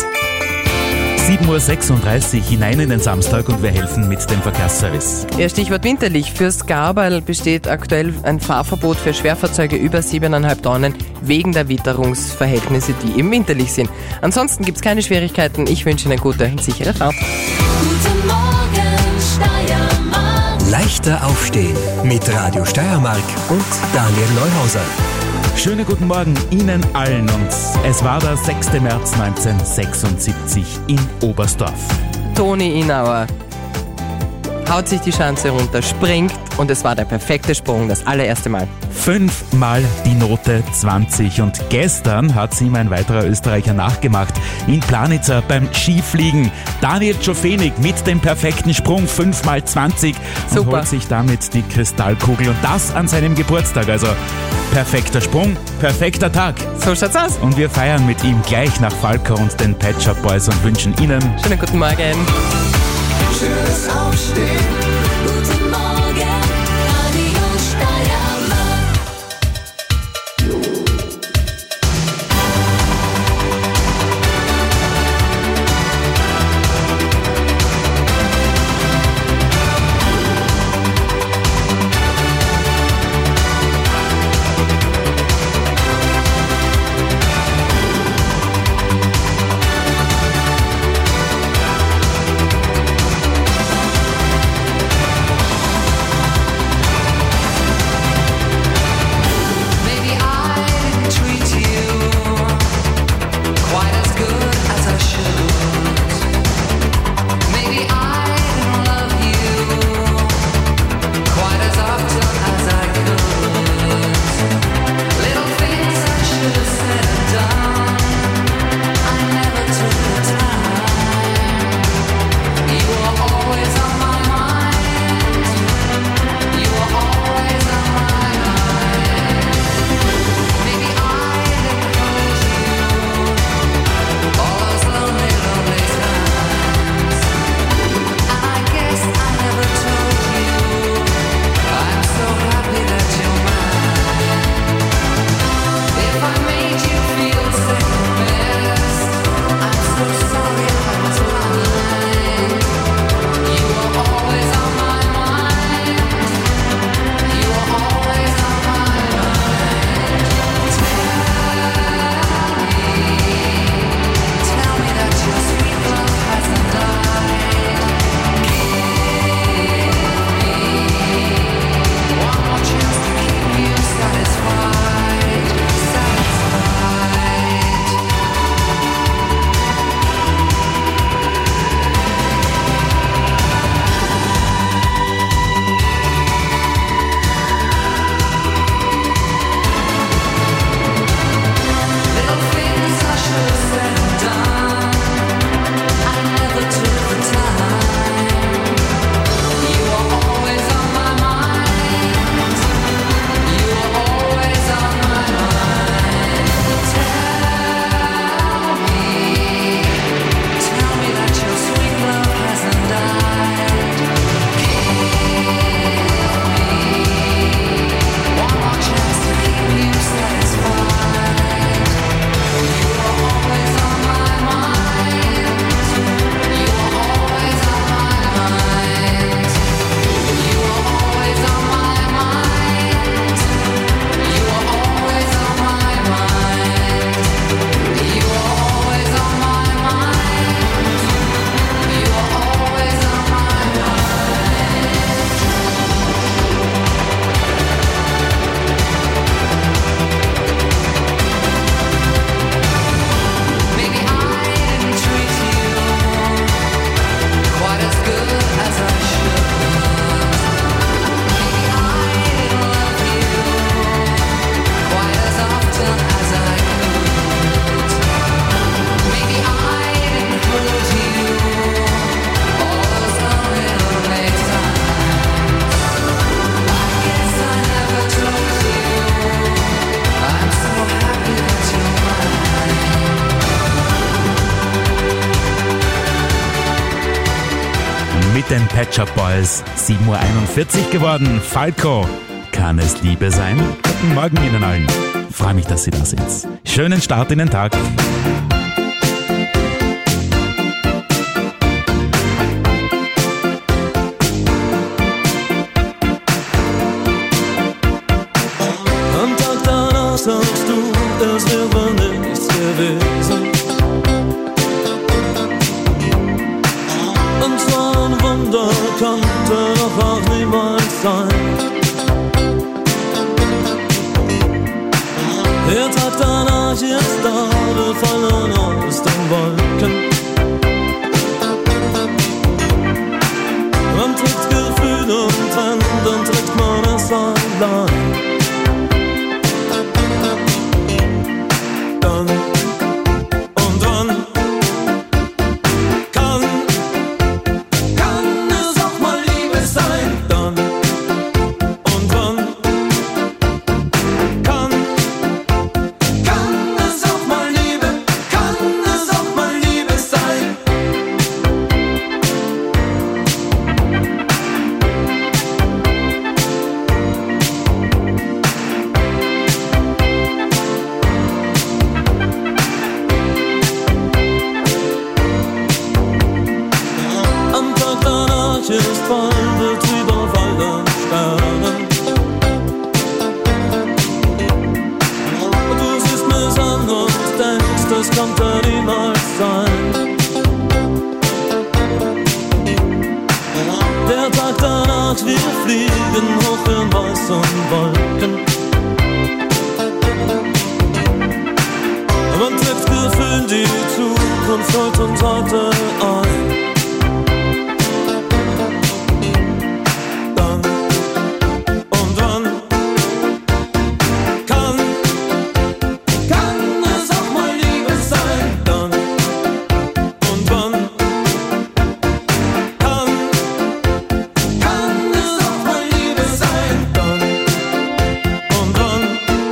7:36 Uhr hinein in den Samstag und wir helfen mit dem Verkehrsservice. Ja, Stichwort winterlich. Fürs Gaberl besteht aktuell ein Fahrverbot für Schwerfahrzeuge über 7,5 Tonnen wegen der Witterungsverhältnisse, die eben winterlich sind. Ansonsten gibt's keine Schwierigkeiten. Ich wünsche Ihnen eine gute und sichere Fahrt. Guten Morgen, Steiermark. Leichter aufstehen mit Radio Steiermark und Daniel Neuhauser. Schönen guten Morgen Ihnen allen und es war der 6. März 1976 in Oberstdorf. Toni Inauer haut sich die Schanze runter, springt und es war der perfekte Sprung, das allererste Mal. 5-mal die Note 20 und gestern hat es ihm ein weiterer Österreicher nachgemacht in Planitzer beim Skifliegen. Daniel Czofenig mit dem perfekten Sprung 5x20 und Super. holt sich damit die Kristallkugel und das an seinem Geburtstag. Also perfekter Sprung, perfekter Tag. So schaut's aus. Und wir feiern mit ihm gleich nach Falco und den Pet Shop Boys und wünschen Ihnen schönen guten Morgen. Schönes Aufstehen. Guten Morgen, Radio Steiermark. Mit den Pet Shop Boys 7:41 Uhr geworden. Falco, kann es Liebe sein? Guten Morgen Ihnen allen. Freue mich, dass Sie da sind. Schönen Start in den Tag. Am Tag danach sagst du, es wäre nichts gewesen. Und zwar ein Wunder kannte doch auch niemand. sein. Der Tag danach ist da, wir fallen aus den Wolken. Man trägt Gefühle und dann trägt man es allein. Dann und wann kann es auch mal Liebe sein. Dann und wann kann es auch mal Liebe, kann es auch mal Liebe sein. Am Tag danach ist voll Betrieb auf allen Sternen. Und du siehst mich an und denkst, das kann ja niemals sein. Der Tag danach, wir fliegen hoch in weißen Wolken. Man trifft Gefühl die Zukunft heute und heute ein. Dann und wann kann es auch mal Liebe sein. Dann und wann kann es auch mal Liebe sein. Dann und wann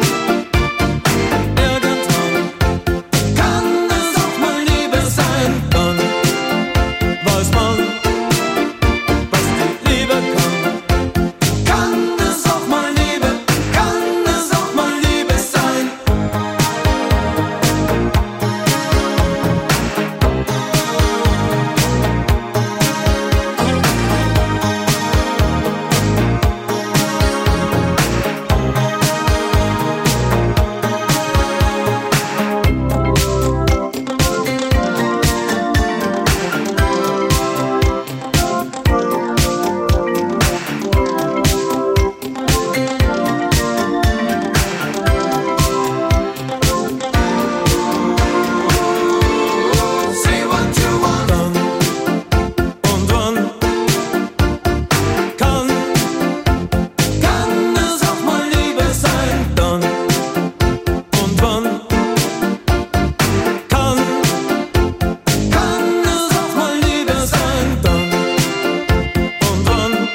irgendwann kann es auch mal Liebe sein. Dann weiß man, was die Liebe kann. Kann es auch mal Liebe, kann es auch mal Liebe sein. Say what you want. Dann und wann kann es auch mal Liebe sein. Dann und wann kann es auch mal Liebe sein. Dann und wann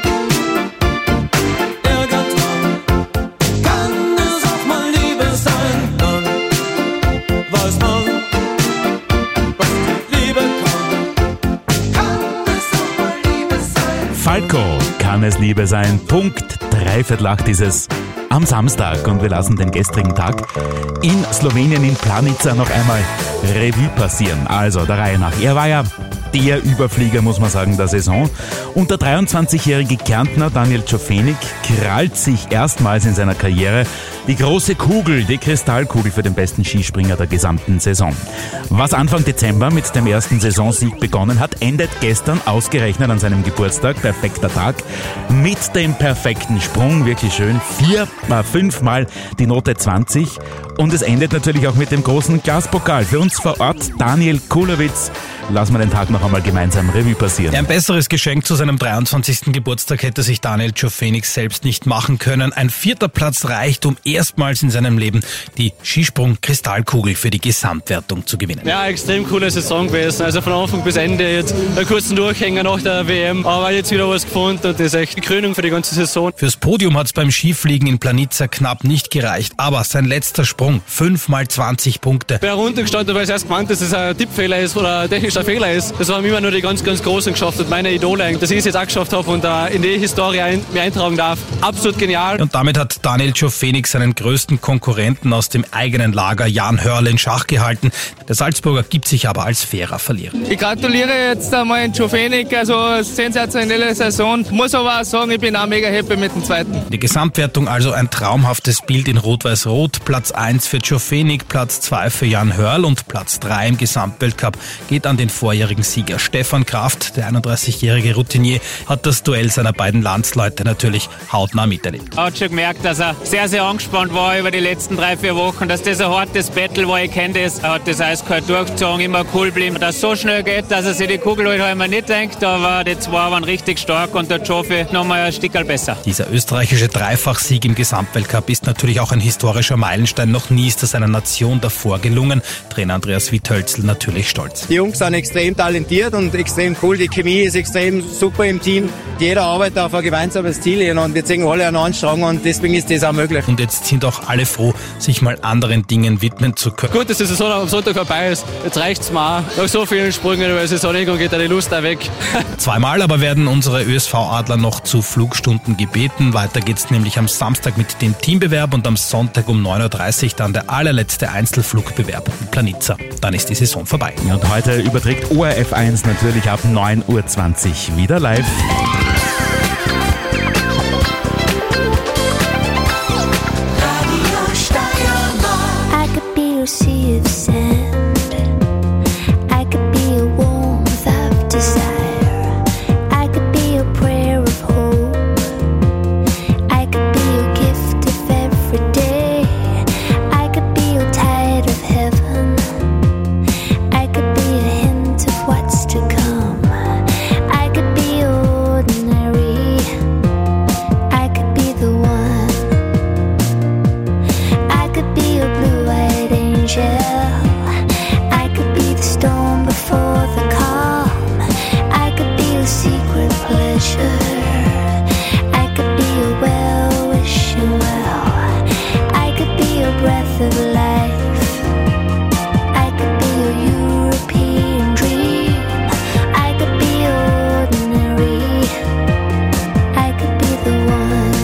irgendwann kann es auch mal Liebe sein. Dann weiß man, was die Liebe kann. Kann es auch mal Liebe sein. Falco, kann es Liebe sein? Punkt 7:45 ist es am Samstag und wir lassen den gestrigen Tag in Slowenien in Planica noch einmal Revue passieren. Also der Reihe nach. Er war ja der Überflieger, muss man sagen, der Saison. Und der 23-jährige Kärntner Daniel Čofenik krallt sich erstmals in seiner Karriere die große Kugel, die Kristallkugel für den besten Skispringer der gesamten Saison. Was Anfang Dezember mit dem ersten Saisonsieg begonnen hat, endet gestern ausgerechnet an seinem Geburtstag, perfekter Tag, mit dem perfekten Sprung, wirklich schön, 5-mal die Note 20 und es endet natürlich auch mit dem großen Glaspokal. Für uns vor Ort Daniel Kulowitz, lassen wir den Tag noch einmal gemeinsam Revue passieren. Ein besseres Geschenk zu seinem 23. Geburtstag hätte sich Daniel Čofenik selbst nicht machen können. Ein 4. Platz reicht, um erstmals in seinem Leben die Skisprung-Kristallkugel für die Gesamtwertung zu gewinnen. Ja, extrem coole Saison gewesen. Also von Anfang bis Ende jetzt einen kurzen Durchhänger nach der WM, aber jetzt wieder was gefunden und das ist echt die Krönung für die ganze Saison. Fürs Podium hat es beim Skifliegen in Planica knapp nicht gereicht, aber sein letzter Sprung, 5x20 Punkte. Ich bin runtergestanden, weil ich erst gemeint, dass es ein Tippfehler ist oder ein technischer Fehler ist. Das haben immer nur die ganz, ganz Großen geschafft und meine Idole, dass ich es jetzt auch geschafft habe und in die Historie mir eintragen darf. Absolut genial. Und damit hat Daniel Čofenik seinen größten Konkurrenten aus dem eigenen Lager, Jan Hörl, in Schach gehalten. Der Salzburger gibt sich aber als fairer Verlierer. Ich gratuliere jetzt einmal Čofenik, also sensationelle Saison. Muss aber auch sagen, ich bin auch mega happy mit dem zweiten. Die Gesamtwertung also ein traumhaftes Bild in Rot-Weiß-Rot. Platz 1 für Čofenik, Platz 2 für Jan Hörl und Platz 3 im Gesamtweltcup geht an den den vorjährigen Sieger. Stefan Kraft, der 31-jährige Routinier, hat das Duell seiner beiden Landsleute natürlich hautnah miterlebt. Er hat schon gemerkt, dass er sehr, sehr angespannt war über die letzten 3-4 Wochen, dass das ein hartes Battle war, ich kenne das. Er hat das eiskalt durchgezogen, immer cool geblieben. Dass es so schnell geht, dass er sich die Kugel halt einmal nicht denkt, aber die zwei waren richtig stark und der Joffi nochmal ein Stückchen besser. Dieser österreichische Dreifachsieg im Gesamtweltcup ist natürlich auch ein historischer Meilenstein. Noch nie ist das einer Nation davor gelungen. Trainer Andreas Witthölzl natürlich stolz. Die Jungs sind extrem talentiert und extrem cool. Die Chemie ist extrem super im Team. Jeder arbeitet auf ein gemeinsames Ziel hin und wir ziehen alle einen Anstrang und deswegen ist das auch möglich. Und jetzt sind auch alle froh, sich mal anderen Dingen widmen zu können. Gut, dass die Saison am Sonntag vorbei ist. Jetzt reicht's mir auch. Nach so vielen Sprüngen über die Saison geht die Lust auch weg. Zweimal aber werden unsere ÖSV-Adler noch zu Flugstunden gebeten. Weiter geht's nämlich am Samstag mit dem Teambewerb und am Sonntag um 9.30 Uhr dann der allerletzte Einzelflugbewerb in Planica. Dann ist die Saison vorbei. Ja, und heute überträgt ORF1 natürlich ab 9.20 Uhr wieder live. I could be a sea of sand. I could be a warmth of desire. I could be a prayer of hope. I could be a gift of every day. I could be a tide of heaven. I could be a hint of what's to come. I could be ordinary. I could be the one. I could be a blue-eyed angel. I could be the storm before the calm. I could be a secret pleasure. I could be a well-wishing well. I could be a breath of life. I could be a European dream. I could be ordinary. I could be the one.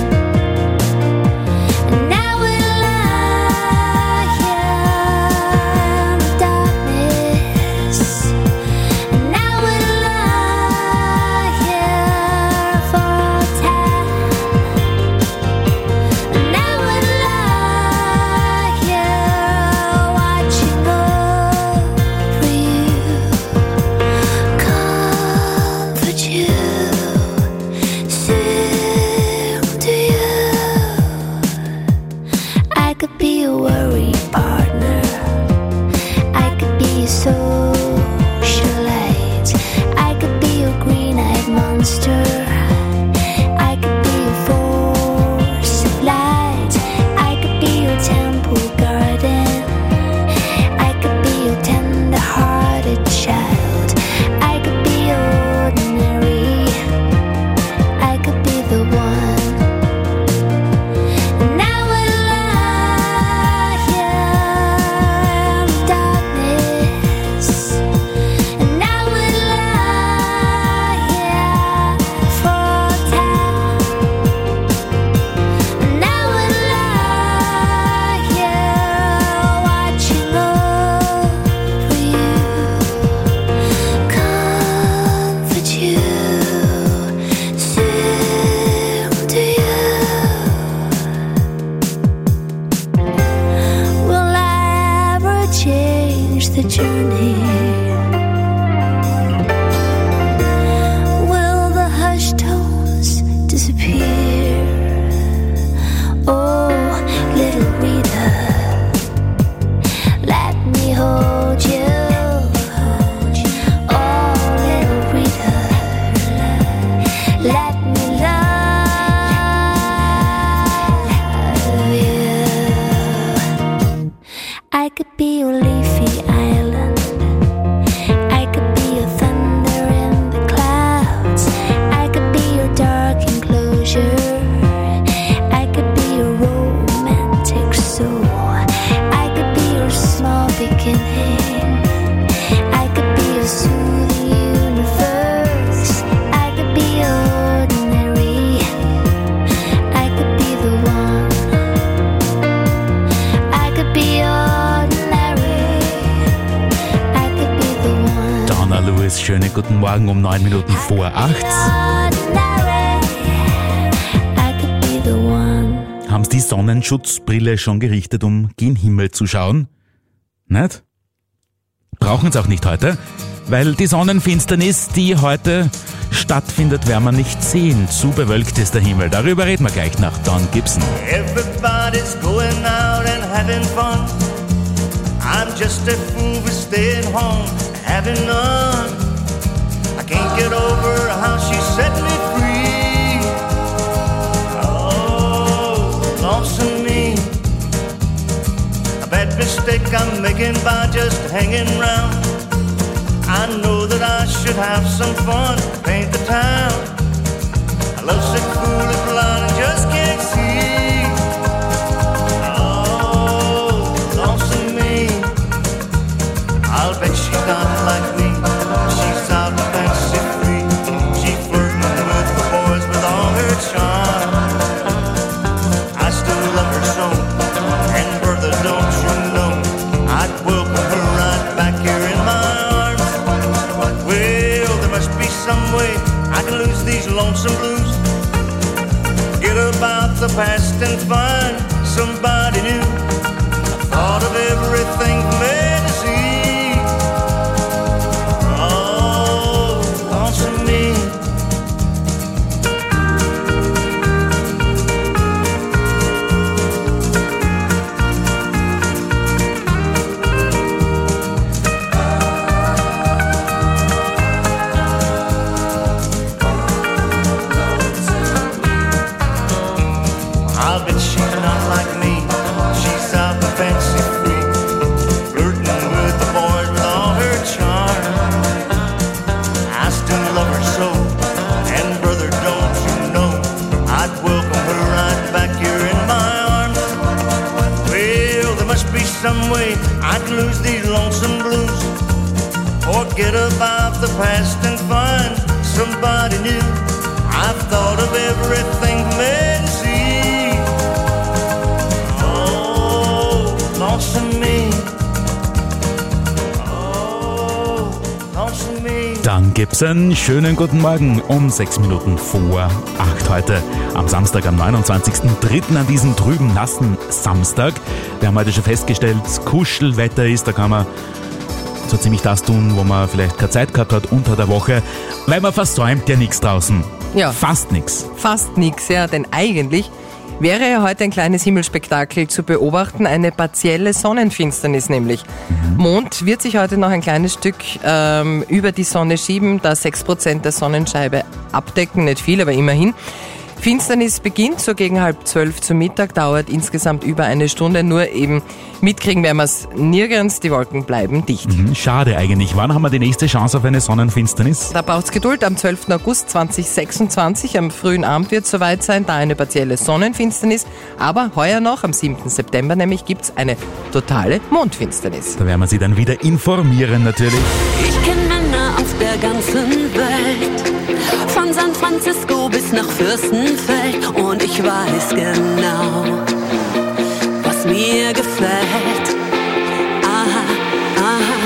And I will lie here in the darkness. And I will lie here for all time. And I will lie here watching over you, comfort you, sing to you. I could be a worry partner. I could be a socialite. I could be a green-eyed monster. I could be a force of light. I could be a temple garden. I could be a tender-hearted child. I could be ordinary. I could be the one. And I will lie here in the darkness. And I will lie here for all time. And I will lie here watching over you, comfort you, sing to you. Will I ever change the journey? Will the hushed tones disappear? Oh, little Rita, let me hold you. Oh, little Rita, let me love you. I could be a leafy island. I could be a thunder in the clouds. I could be a dark enclosure. I could be a romantic soul. I could be a small beginning. I could be a soothing universe. I could be ordinary. I could be the one. I could be ordinary. I could be the one. Donna Lewis, schönen guten Morgen um 9 Minuten vor 8. Ordinary. I could be the one. Haben Sie die Sonnenschutzbrille schon gerichtet, um gen Himmel zu schauen? Nicht? Brauchen es auch nicht heute. weil die Sonnenfinsternis, die heute stattfindet, werden wir nicht sehen. Zu bewölkt ist der Himmel. Darüber reden wir gleich nach Don Gibson. Everybody's going out and having fun. I'm just a fool for staying home, having none. I can't get over how she set me free. Oh, lonesome me. A bad mistake I'm making by just hanging round. I know that I should have some fun, paint the town. A lovesick fool is blind and just can't see. Oh, lonesome me. I'll bet she's not like me. She's out fancy free. She's flirting with the boys with all her charm. I still love her so, and brother, don't you know, I'd welcome her right back here in my arms. Well, there must be some way I can lose these lonesome blues. Forget about the past and find somebody new. I thought of everything from A to Z. Oh, lonesome me. I'll bet she's not like me. She's out and fancy free, flirting with the boys with all her charm. I still love her so, and brother, don't you know, I'd welcome her right back here in my arms. Well, there must be some way I can lose these lonesome blues. Forget about the past and find somebody new. I've thought of everything from A to Z. Oh, lonesome me. Oh, lonesome me. Don Gibson, schönen guten Morgen um 6 Minuten vor 8 heute am Samstag, am 29.03. an diesem trüben, nassen Samstag. Wir haben heute schon festgestellt, Kuschelwetter ist, da kann man so ziemlich das tun, wo man vielleicht keine Zeit gehabt hat unter der Woche, weil man versäumt ja nichts draußen. Ja. Fast nichts. Fast nichts, ja, denn eigentlich wäre ja heute ein kleines Himmelspektakel zu beobachten, eine partielle Sonnenfinsternis nämlich. Mond wird sich heute noch ein kleines Stück über die Sonne schieben, da 6% der Sonnenscheibe abdecken, nicht viel, aber immerhin. Finsternis beginnt so gegen 11:30 zum Mittag, dauert insgesamt über eine Stunde, nur eben mitkriegen werden wir es nirgends, die Wolken bleiben dicht. Schade eigentlich. Wann haben wir die nächste Chance auf eine Sonnenfinsternis? Da braucht es Geduld. Am 12. August 2026, am frühen Abend wird es soweit sein, da eine partielle Sonnenfinsternis. Aber heuer noch, am 7. September nämlich, gibt es eine totale Mondfinsternis. Da werden wir Sie dann wieder informieren natürlich. Ich kenne Männer auf der ganzen Welt, von San Francisco bis nach Fürstenfeld, und ich weiß genau, was mir gefällt. Aha, aha.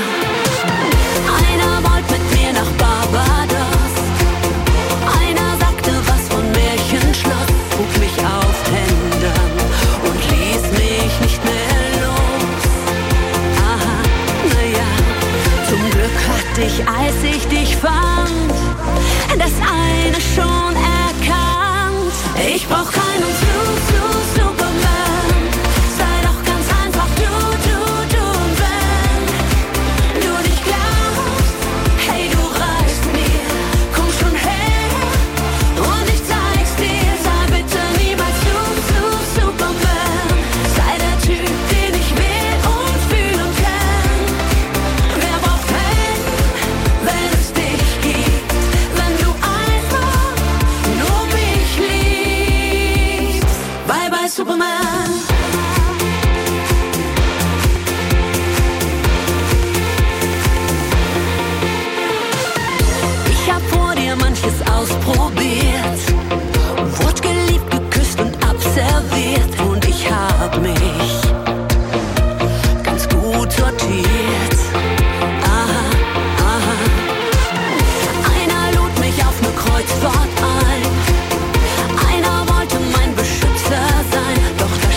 Einer wollte mit mir nach Barbados, einer sagte was von Märchenschloss, trug mich auf Händen und ließ mich nicht mehr los. Aha, naja, zum Glück hatte ich, als ich dich fand, das eine schon erkannt. Ich brauch keinen Superman. Sei doch ganz einfach du. Und wenn du nicht glaubst, hey, du reichst mir, komm schon her und ich zeig's dir. Sei bitte niemals Superman. Sei der Typ, den ich will und fühlen kann. Wer braucht Helden, wenn es dich gibt? Wenn du einfach nur mich liebst. Bye bye Superman. Ich hab vor dir manches ausprobiert, wurde geliebt, geküsst und abserviert, und ich hab mich ganz gut sortiert. Aha, aha. Einer lud mich auf ne Kreuzfahrt ein, einer wollte mein Beschützer sein, doch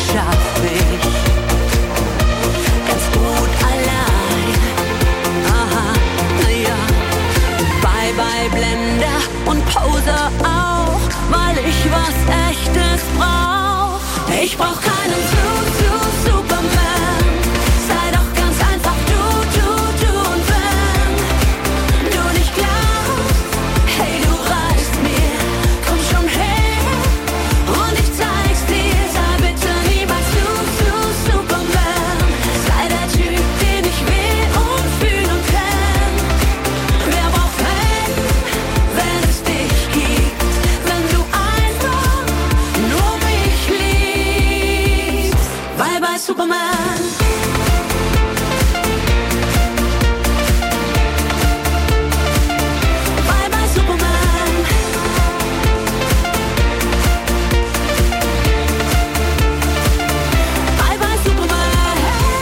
Ich brauch keinen Superman. Sei doch ganz einfach du und wenn du nicht glaubst, hey, du reichst mir, komm schon her und ich zeig's dir. Sei bitte niemals Superman. Sei der Typ, den ich will und fühl und kenn. Wer braucht Helden, wenn es dich gibt? Wenn du einfach nur mich liebst. Bye bye Superman. Bye bye Superman. Bye bye Superman.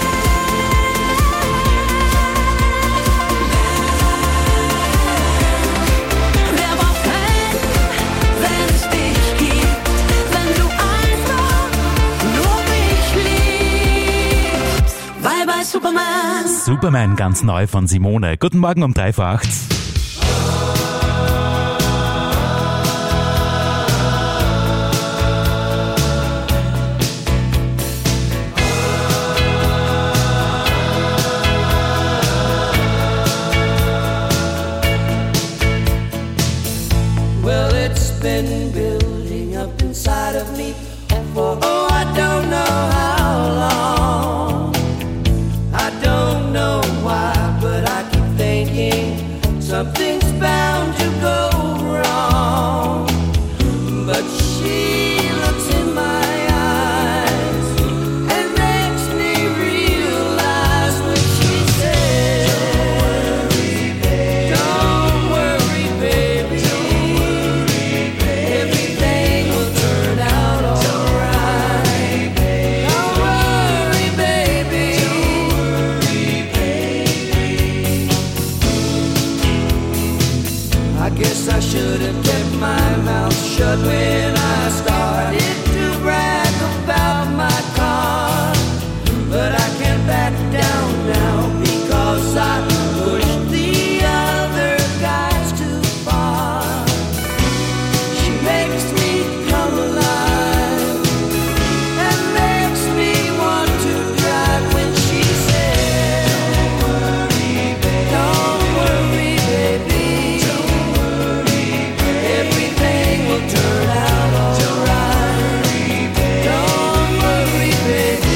Wer braucht Helden, wenn es dich gibt? Wenn du einfach nur mich liebst. Bye bye Superman. Superman, ganz neu von Simone. Guten Morgen um 7:03. Well, it's been building up inside of me for I don't know how long. I don't know why, but I keep thinking something's bound to go wrong. But she looks in my eyes and makes me realize when she says, don't worry, baby. Everything will turn out alright. Don't worry, baby. I guess I should have kept my mouth shut when I started to brag about my car. But I can't back down now because I pushed the other guys too far. She makes me come alive and makes me want to drive when she says, don't worry, baby. Everything will turn out alright. Don't worry, baby.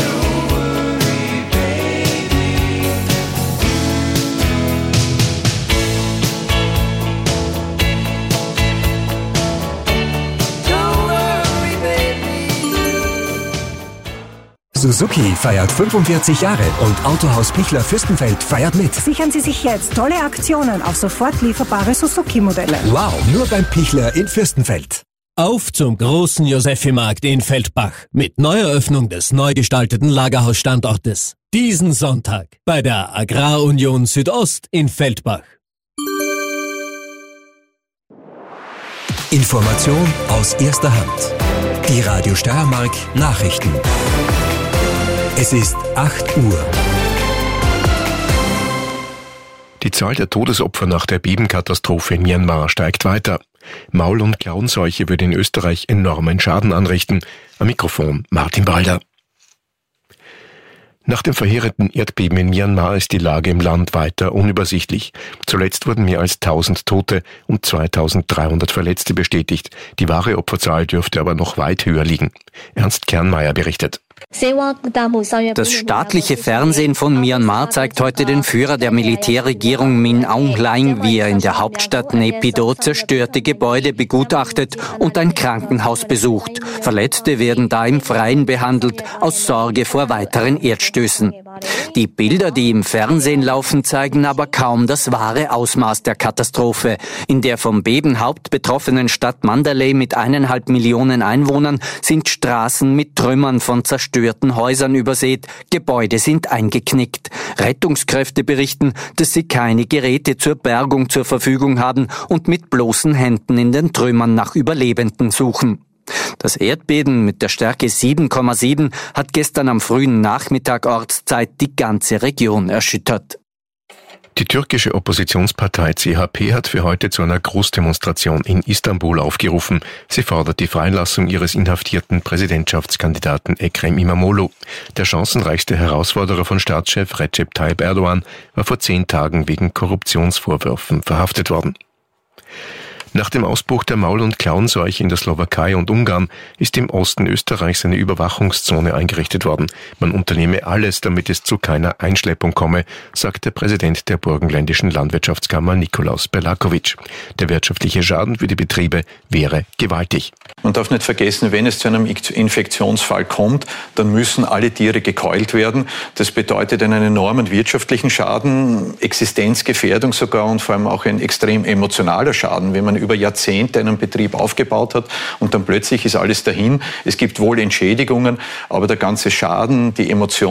Don't worry, baby. Suzuki feiert 45 Jahre und Autohaus Pichler Fürstenfeld feiert mit. Sichern Sie sich jetzt tolle Aktionen auf sofort lieferbare Suzuki-Modelle. Wow, nur beim Pichler in Fürstenfeld. Auf zum großen Josephi-Markt in Feldbach mit Neueröffnung des neu gestalteten Lagerhausstandortes. Diesen Sonntag bei der Agrarunion Südost in Feldbach. Information aus erster Hand. Die Radio Steiermark Nachrichten. Es ist 8 Uhr. Die Zahl der Todesopfer nach der Bebenkatastrophe in Myanmar steigt weiter. Maul- und Klauenseuche würde in Österreich enormen Schaden anrichten. Am Mikrofon Martin Balder. Nach dem verheerenden Erdbeben in Myanmar ist die Lage im Land weiter unübersichtlich. Zuletzt wurden mehr als 1000 Tote und 2300 Verletzte bestätigt. Die wahre Opferzahl dürfte aber noch weit höher liegen. Ernst Kernmeier berichtet. Das staatliche Fernsehen von Myanmar zeigt heute den Führer der Militärregierung Min Aung Hlaing, wie er in der Hauptstadt Naypyidaw zerstörte Gebäude begutachtet und ein Krankenhaus besucht. Verletzte werden da im Freien behandelt, aus Sorge vor weiteren Erdstößen. Die Bilder, die im Fernsehen laufen, zeigen aber kaum das wahre Ausmaß der Katastrophe. In der vom Bebenhaupt betroffenen Stadt Mandalay mit 1,5 Millionen Einwohnern sind Straßen mit Trümmern von zerstörten Häusern übersät, Gebäude sind eingeknickt. Rettungskräfte berichten, dass sie keine Geräte zur Bergung zur Verfügung haben und mit bloßen Händen in den Trümmern nach Überlebenden suchen. Das Erdbeben mit der Stärke 7,7 hat gestern am frühen Nachmittag Ortszeit die ganze Region erschüttert. Die türkische Oppositionspartei CHP hat für heute zu einer Großdemonstration in Istanbul aufgerufen. Sie fordert die Freilassung ihres inhaftierten Präsidentschaftskandidaten Ekrem İmamoğlu. Der chancenreichste Herausforderer von Staatschef Recep Tayyip Erdogan war vor 10 Tagen wegen Korruptionsvorwürfen verhaftet worden. Nach dem Ausbruch der Maul- und Klauenseuche in der Slowakei und Ungarn ist im Osten Österreichs eine Überwachungszone eingerichtet worden. Man unternehme alles, damit es zu keiner Einschleppung komme, sagt der Präsident der burgenländischen Landwirtschaftskammer Nikolaus Berlakovic. Der wirtschaftliche Schaden für die Betriebe wäre gewaltig. Man darf nicht vergessen, wenn es zu einem Infektionsfall kommt, dann müssen alle Tiere gekeult werden. Das bedeutet einen enormen wirtschaftlichen Schaden, Existenzgefährdung sogar und vor allem auch ein extrem emotionaler Schaden, wenn man über Jahrzehnte einen Betrieb aufgebaut hat und dann plötzlich ist alles dahin. Es gibt wohl Entschädigungen, aber der ganze Schaden, die Emotionen,